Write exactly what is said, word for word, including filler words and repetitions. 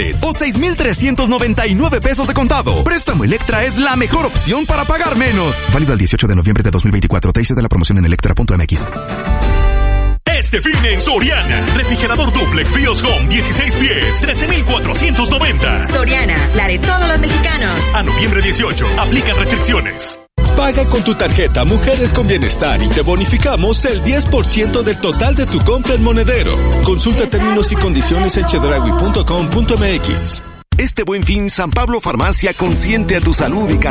mensuales o seis mil trescientos noventa y nueve pesos de contado. Préstamo Electra es la mejor opción para pagar menos. Válido el dieciocho de noviembre de dos mil veinticuatro. Detalles de la promoción en electra punto m x. Este fin en Soriana, refrigerador duplex Bios Home dieciséis pies, trece mil cuatrocientos noventa. Soriana, la de todos los mexicanos. A noviembre dieciocho, aplican restricciones. Paga con tu tarjeta Mujeres con Bienestar y te bonificamos el diez por ciento del total de tu compra en Monedero. Consulta términos y condiciones en chedraui punto com punto m x. Este Buen Fin, San Pablo Farmacia consiente a tu salud y